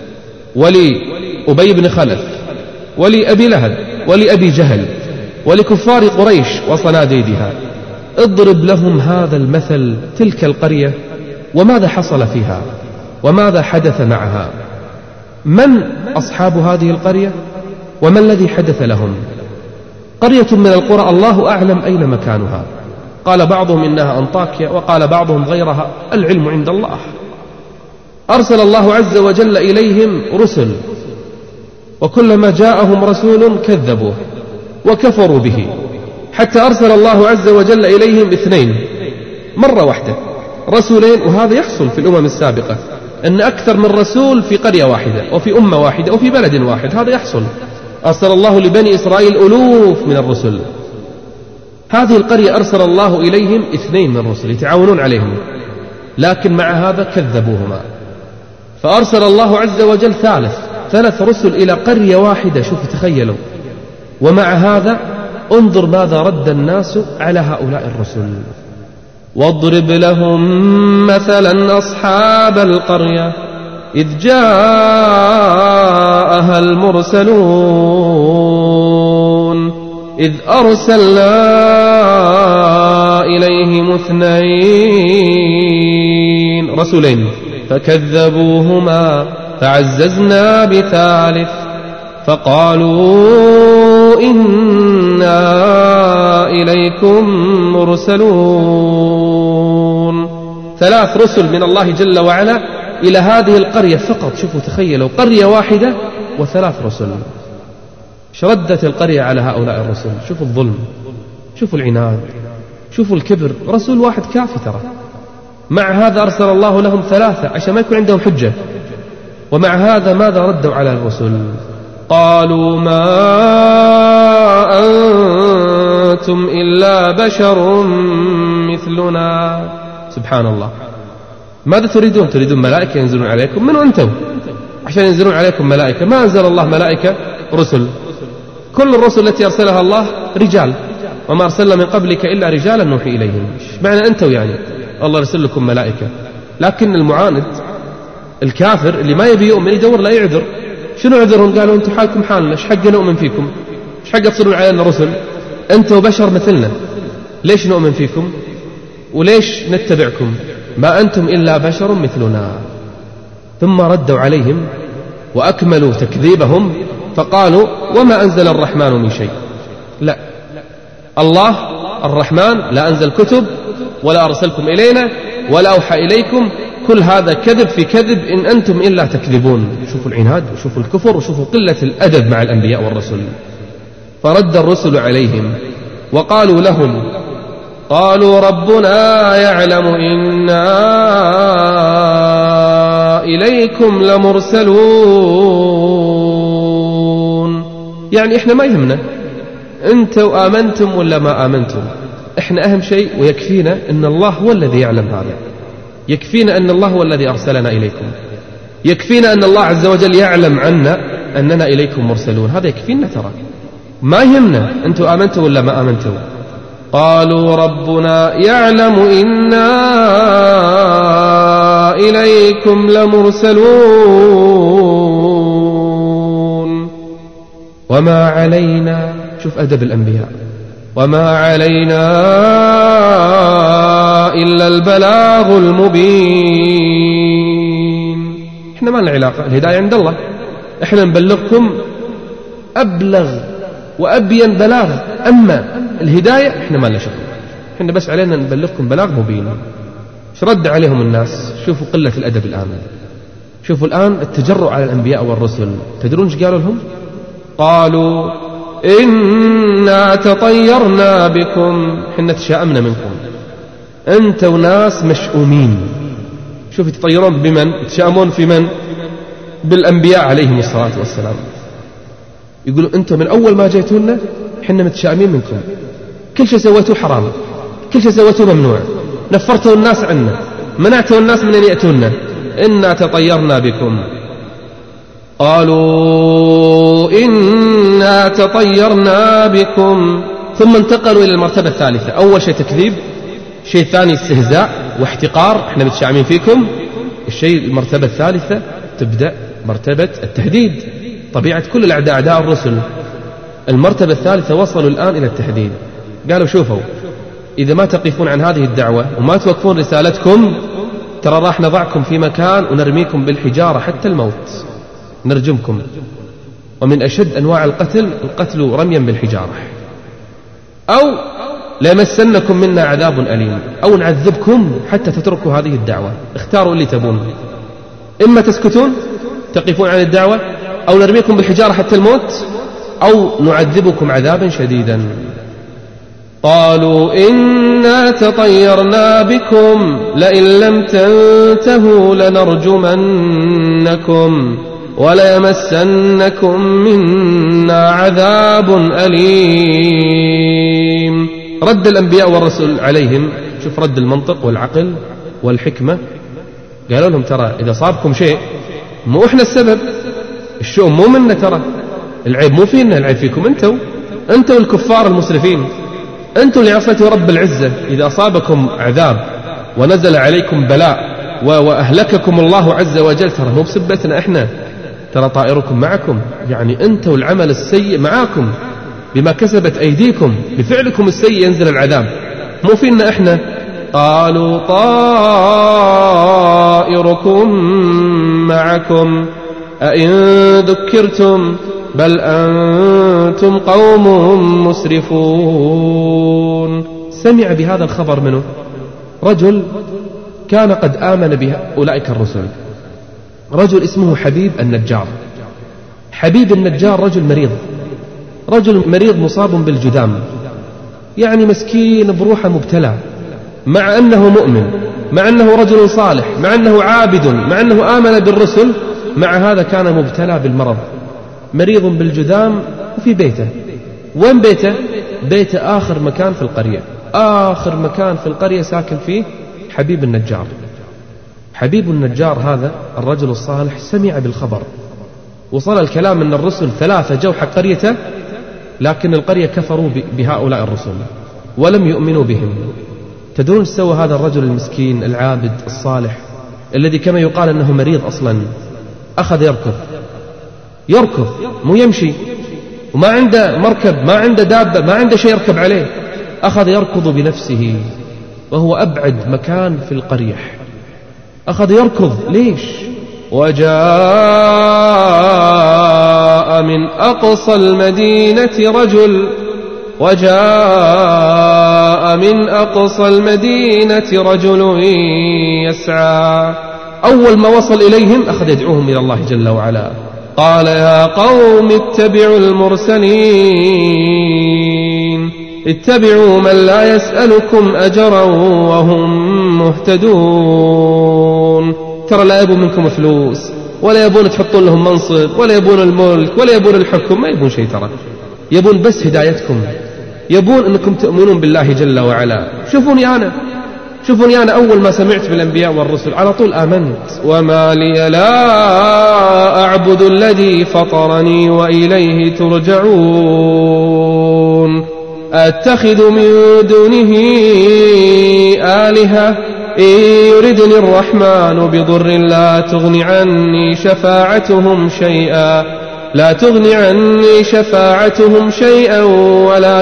ولأبي بن خلف، ولأبي لهب، ولأبي جهل، ولكفار قريش وصناديدها. اضرب لهم هذا المثل، تلك القرية وماذا حصل فيها وماذا حدث معها. من أصحاب هذه القرية وما الذي حدث لهم؟ قرية من القرى الله أعلم أين مكانها. قال بعضهم إنها أنطاكيا، وقال بعضهم غيرها، العلم عند الله. أرسل الله عز وجل إليهم رسل، وكلما جاءهم رسول كذبوه وكفروا به، حتى أرسل الله عز وجل إليهم 2 مرة واحدة، رسولين. وهذا يحصل في الأمم السابقة، أن أكثر من رسول في قرية واحدة وفي أمة واحدة وفي بلد واحد، هذا يحصل. أرسل الله لبني إسرائيل ألوف من الرسل. هذه القرية أرسل الله إليهم 2 من الرسل يتعاونون عليهم، لكن مع هذا كذبوهما. فأرسل الله عز وجل 3 رسل إلى قرية واحدة. شوف تخيلوا. ومع هذا انظر ماذا رد الناس على هؤلاء الرسل. واضرب لهم مثلا أصحاب القرية إذ جاءها المرسلون إذ أرسلنا إليهم 2 رسولين فكذبوهما فعززنا بثالث فقالوا إنا إليكم مرسلون. 3 رسل من الله جل وعلا إلى هذه القرية فقط. شوفوا تخيلوا قرية واحدة و3 رسل. شردت القرية على هؤلاء الرسل. شوفوا الظلم، شوفوا العناد، شوفوا الكبر. رسول واحد كافي ترى. مع هذا أرسل الله لهم 3 عشان ما يكون عندهم حجة. ومع هذا ماذا ردوا على الرسل؟ قالوا ما أنتم إلا بشر مثلنا. سبحان الله. ماذا تريدون؟ تريدون ملائكة ينزلون عليكم؟ من أنتم عشان ينزلون عليكم ملائكة؟ ما أنزل الله ملائكة، رسل. كل الرسل التي أرسلها الله رجال، وما أرسلنا من قبلك إلا رجالا نوحي إليهم. معنى أنتم يعني الله يرسل لكم ملائكة؟ لكن المعاند الكافر اللي ما يبي يؤمن يدور لا يعذر. شنو عذرهم؟ قالوا أنتم حالكم حالنا، إيش حق نؤمن فيكم؟ إيش حق تصيرون علينا رسل؟ أنتم بشر مثلنا، ليش نؤمن فيكم وليش نتبعكم؟ ما أنتم إلا بشر مثلنا. ثم ردوا عليهم وأكملوا تكذيبهم فقالوا وما أنزل الرحمن من شيء. لا، الله الرحمن لا أنزل كتب ولا أرسلكم إلينا ولا أوحى إليكم. كل هذا كذب في كذب، إن أنتم إلا تكذبون. شوفوا العناد وشوفوا الكفر وشوفوا قلة الأدب مع الأنبياء والرسل. فرد الرسل عليهم وقالوا لهم قالوا ربنا يعلم إنا إليكم لمرسلون. يعني إحنا ما يهمنا أنتوا آمنتم ولا ما آمنتم، إحنا أهم شيء ويكفينا أن الله هو الذي يعلم هذا. يكفينا أن الله هو الذي أرسلنا إليكم. يكفينا أن الله عز وجل يعلم عنا أننا إليكم مرسلون. هذا يكفينا ترى، ما يهمنا أنتوا آمنتوا ولا ما آمنتوا. قالوا ربنا يعلم إنا إليكم لمرسلون وما علينا. شوف أدب الأنبياء. وما علينا إلا البلاغ المبين. إحنا ما لنا علاقة، الهداية عند الله. إحنا نبلغكم أبلغ وأبين بلاغ، أما الهداية إحنا ما لنا شغل. إحنا بس علينا نبلغكم بلاغ مبين. ايش رد عليهم الناس؟ شوفوا قلة الأدب الآن. شوفوا الآن التجرؤ على الأنبياء والرسل. تدرون ايش قالوا لهم؟ قالوا إنا تطيرنا بكم. إحنا تشاءمنا منكم، أنت وناس مشؤومين. شوف يتطيرون بمن؟ يتشاءمون في من؟ بالأنبياء عليهم الصلاة والسلام. يقولوا أنتم من أول ما جيتونا إحنا متشائمين منكم، كل شيء سويتوه حرام، كل شيء سويتوه ممنوع، نفرتوا الناس عنا، منعتوا الناس من أن يأتونا. إنا تطيرنا بكم. قالوا إنا تطيرنا بكم. ثم انتقلوا إلى المرتبة الثالثة. أول شيء تكذيب، الشيء الثاني استهزاء واحتقار، احنا متشائمين فيكم. الشيء المرتبة الثالثة تبدأ مرتبة التهديد. طبيعة كل الأعداء أعداء الرسل. المرتبة الثالثة وصلوا الآن إلى التهديد. قالوا شوفوا، إذا ما تقفون عن هذه الدعوة وما توقفون رسالتكم ترى راح نضعكم في مكان ونرميكم بالحجارة حتى الموت، نرجمكم. ومن أشد أنواع القتل رميا بالحجارة، أو ليمسنكم منا عذاب أليم، أو نعذبكم حتى تتركوا هذه الدعوة. اختاروا اللي تبون، إما تسكتون تقفون عن الدعوة، أو نرميكم بالحجارة حتى الموت، أو نعذبكم عذابا شديدا. قالوا إنا تطيرنا بكم لئن لم تنتهوا لنرجمنكم وليمسنكم منا عذاب أليم. رد الأنبياء والرسل عليهم، شوف رد المنطق والعقل والحكمة. قالوا لهم ترى إذا صابكم شيء مو إحنا السبب، الشؤم مو منا، ترى العيب مو فينا، العيب فيكم أنتوا الكفار المسرفين، أنتوا اللي عصيتوا رب العزة. إذا أصابكم عذاب ونزل عليكم بلاء وأهلككم الله عز وجل ترى مو بسبتنا إحنا، ترى طائركم معكم، يعني أنتوا العمل السيء معاكم بما كسبت أيديكم، بفعلكم السيء ينزل العذاب، مو فينا إحنا. قالوا طائركم معكم أئن ذكرتم بل أنتم قوم مسرفون. سمع بهذا الخبر منه رجل كان قد آمن بأولئك الرسل، رجل اسمه حبيب النجار. حبيب النجار رجل مريض مصاب بالجذام، يعني مسكين بروحه مبتلى، مع أنه مؤمن، مع أنه رجل صالح، مع أنه عابد، مع أنه آمن بالرسل، مع هذا كان مبتلى بالمرض، مريض بالجذام وفي بيته. وين بيته؟ بيته آخر مكان في القرية، آخر مكان في القرية ساكن فيه حبيب النجار. حبيب النجار هذا الرجل الصالح سمع بالخبر، وصل الكلام أن الرسل 3 جو حق قريته، لكن القرية كفروا بهؤلاء الرسل ولم يؤمنوا بهم. تدرون سوى هذا الرجل المسكين العابد الصالح الذي كما يقال أنه مريض أصلا؟ أخذ يركض مو يمشي، وما عنده مركب، ما عنده دابة، ما عنده شيء يركب عليه، أخذ يركض بنفسه وهو أبعد مكان في القرية. أخذ يركض ليش؟ وجاء من أقصى المدينة رجل يسعى. أول ما وصل إليهم أخذ يدعوهم إلى الله جل وعلا، قال يا قوم اتبعوا المرسلين، اتبعوا من لا يسألكم أجرا وهم مهتدون. ترى لا يبون منكم فلوس، ولا يبون تحطون لهم منصب، ولا يبون الملك، ولا يبون الحكم، ما يبون شيء، ترى يبون بس هدايتكم، يبون أنكم تؤمنون بالله جل وعلا. شوفوني أنا أول ما سمعت بالأنبياء والرسل على طول آمنت. وما لي لا أعبد الذي فطرني وإليه ترجعون، أتخذ من دونه آلهة إن يردني الرحمن بضر لا تغن عني شفاعتهم شيئا ولا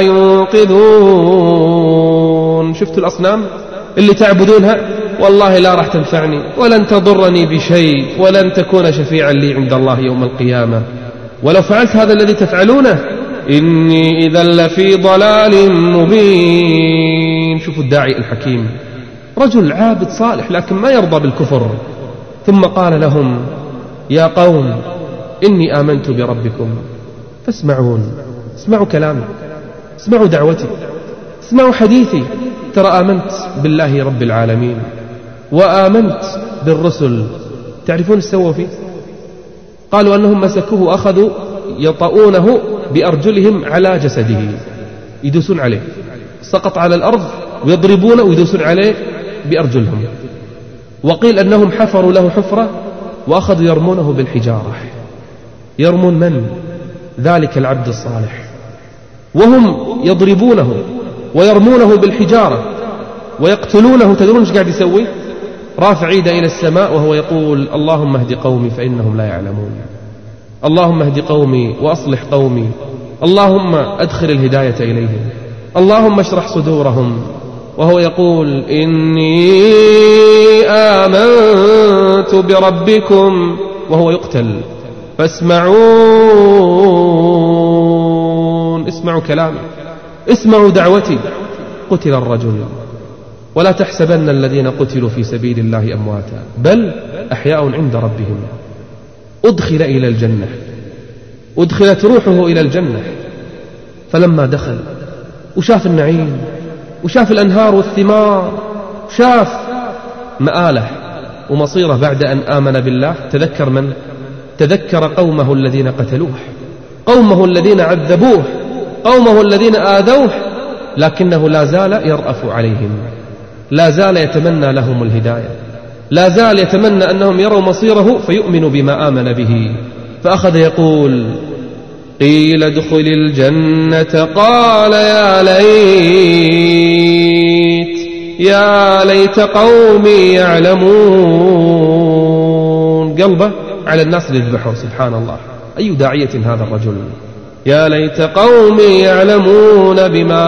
ينقذون. شفتوا الأصنام اللي تعبدونها؟ والله لا راح تنفعني ولن تضرني بشيء ولن تكون شفيعا لي عند الله يوم القيامة. ولو فعلت هذا الذي تفعلونه إني إذا لفي ضلال مبين. شوفوا الداعي الحكيم، رجل عابد صالح لكن ما يرضى بالكفر. ثم قال لهم يا قوم إني آمنت بربكم فاسمعون، اسمعوا كلامي، اسمعوا دعوتي، اسمعوا حديثي. ترى آمنت بالله رب العالمين وآمنت بالرسل. تعرفون سووا فيه؟ قالوا أنهم مسكوه وأخذوا يطؤونه بأرجلهم على جسده، يدوسون عليه، سقط على الأرض ويضربونه ويدوسون عليه بأرجلهم. وقيل أنهم حفروا له حفرة وأخذوا يرمونه بالحجارة. يرمون من؟ ذلك العبد الصالح، وهم يضربونه ويرمونه بالحجارة ويقتلونه. تدرون ايش قاعد يسوي؟ رافع يده إلى السماء وهو يقول اللهم اهد قومي فإنهم لا يعلمون، اللهم اهد قومي وأصلح قومي، اللهم أدخل الهداية إليهم، اللهم اشرح صدورهم. وهو يقول إني آمنت بربكم وهو يقتل فاسمعون. اسمعوا كلامي، اسمعوا دعوتي. قتل الرجل ولا تحسبن الذين قتلوا في سبيل الله أمواتا بل أحياء عند ربهم. أدخل إلى الجنة، أدخلت روحه إلى الجنة. فلما دخل وشاف النعيم وشاف الأنهار والثمار، شاف مآله ومصيره بعد أن آمن بالله، تذكر من؟ تذكر قومه الذين قتلوه، قومه الذين عذبوه، قومه الذين آذوه، لكنه لا زال يرأف عليهم، لا زال يتمنى لهم الهداية، لا زال يتمنى أنهم يروا مصيره فيؤمنوا بما آمن به. فأخذ يقول قيل ادخل الجنة قال يا ليت قومي يعلمون. قلبه على الناس اللي يذبحوا. سبحان الله، أي داعية هذا الرجل. يا ليت قومي يعلمون بما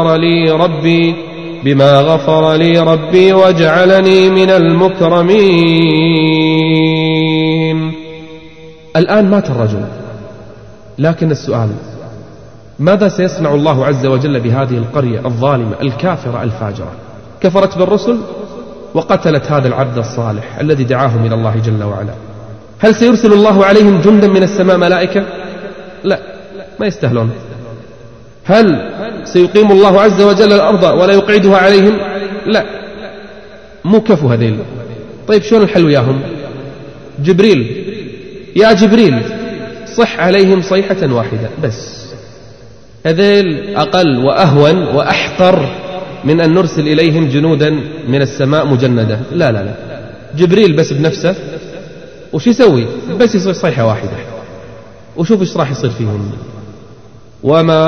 غفر لي ربي وجعلني من المكرمين. الآن مات الرجل، لكن السؤال: ماذا سيصنع الله عز وجل بهذه القرية الظالمة الكافرة الفاجرة؟ كفرت بالرسل وقتلت هذا العبد الصالح الذي دعاهم إلى الله جل وعلا. هل سيرسل الله عليهم جندا من السماء ملائكة؟ لا، ما يستاهلون. هل سيقيم الله عز وجل الأرض ولا يقعدها عليهم؟ لا، مو كفو هذيل. طيب شلون الحل وياهم؟ جبريل، يا جبريل صح عليهم صيحة واحدة بس. هذيل أقل وأهون وأحقر من أن نرسل إليهم جنودا من السماء مجندة. لا لا لا، جبريل بس بنفسه وش يسوي؟ بس يصير صيحة واحدة، وشوف إيش راح يصير فيهم. وما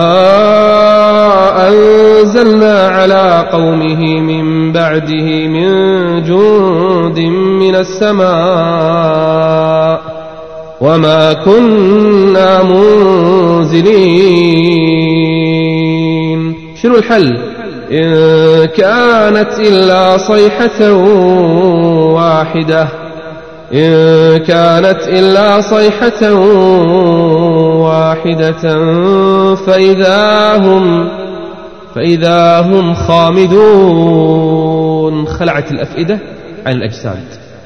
أنزلنا على قومه من بعده من جند من السماء وما كنا منزلين. شنو الحل؟ إن كانت إلا صيحة واحدة، إن كانت إلا صيحة واحدة فإذا هم خامدون. خلعت الأفئدة عن الأجساد،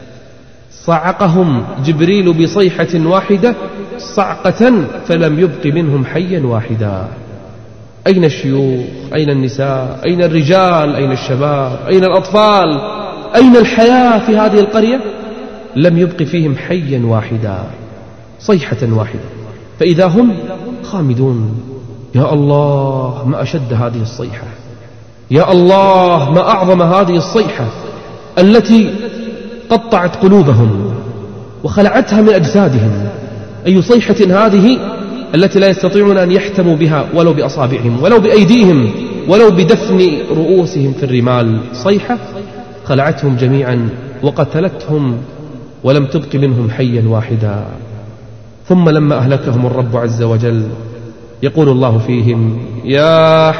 صعقهم جبريل بصيحة واحدة صعقة فلم يبق منهم حيا واحدا. أين الشيوخ؟ أين النساء؟ أين الرجال؟ أين الشباب؟ أين الأطفال؟ أين الحياة في هذه القرية؟ لم يبق فيهم حيا واحدا، صيحة واحدة فإذا هم خامدون. يا الله ما أشد هذه الصيحة، يا الله ما أعظم هذه الصيحة التي قطعت قلوبهم وخلعتها من أجسادهم. أي صيحة هذه التي لا يستطيعون أن يحتموا بها ولو بأصابعهم ولو بأيديهم ولو بدفن رؤوسهم في الرمال. صيحة خلعتهم جميعا وقتلتهم ولم تبق منهم حيا واحدا. ثم لما أهلكهم الرب عز وجل يقول الله فيهم: يا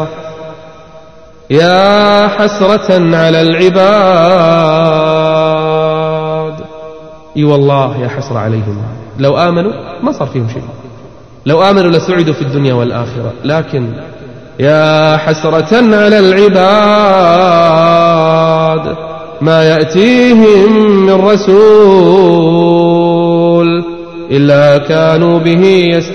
حسرة على العباد. اي والله يا حسرة عليهم، لو آمنوا ما صار فيهم شيء، لو آمنوا لسعدوا في الدنيا والآخرة، لكن يا حسرة على العباد ما يأتيهم من رسول إلا كانوا به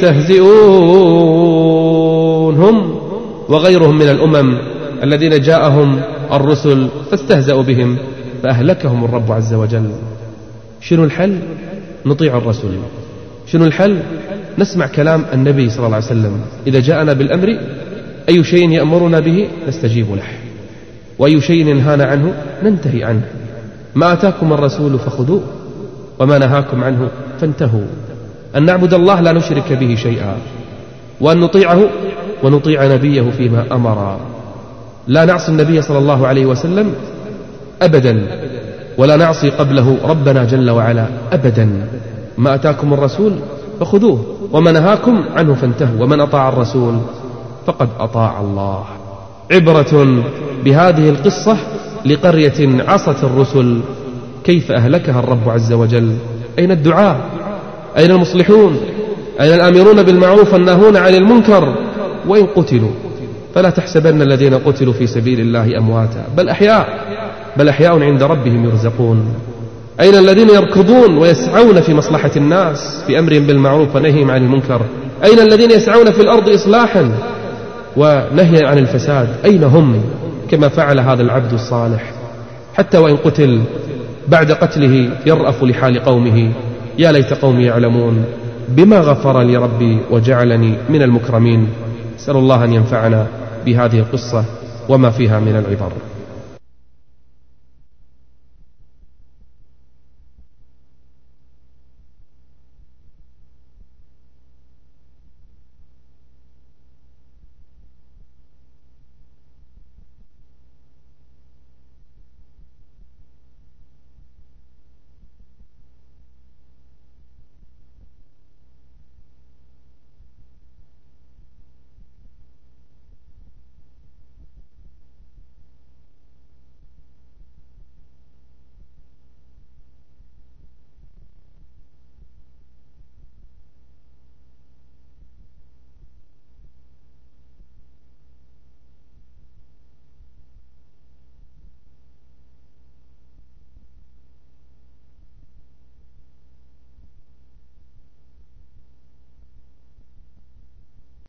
يستهزئون. هم وغيرهم من الأمم الذين جاءهم الرسل فاستهزأوا بهم فأهلكهم الرب عز وجل. شنو الحل؟ نطيع الرسول. شنو الحل؟ نسمع كلام النبي صلى الله عليه وسلم. إذا جاءنا بالأمر أي شيء يأمرنا به نستجيب له، وأي شيء ينهانا عنه ننتهي عنه. ما أتاكم الرسول فخذوه وما نهاكم عنه فانتهوا. أن نعبد الله لا نشرك به شيئا، وأن نطيعه ونطيع نبيه فيما أمر. لا نعصي النبي صلى الله عليه وسلم أبدا، ولا نعصي قبله ربنا جل وعلا أبدا. ما أتاكم الرسول فخذوه وما نهاكم عنه فانتهوا، ومن أطاع الرسول فقد أطاع الله. عبرة بهذه القصة لقرية عصت الرسل كيف أهلكها الرب عز وجل. أين الدعاء؟ أين المصلحون؟ أين الآمرون بالمعروف والناهون عن المنكر؟ وإن قتلوا فلا تحسبن الذين قتلوا في سبيل الله أمواتا بل أحياء عند ربهم يرزقون. أين الذين يركضون ويسعون في مصلحة الناس في أمرهم بالمعروف ونهيهم عن المنكر؟ أين الذين يسعون في الأرض إصلاحا ونهيا عن الفساد؟ أين هم؟ كما فعل هذا العبد الصالح، حتى وإن قتل بعد قتله يرأف لحال قومه: يا ليت قومي يعلمون بما غفر لي ربي وجعلني من المكرمين. أسأل الله أن ينفعنا بهذه القصة وما فيها من العبر.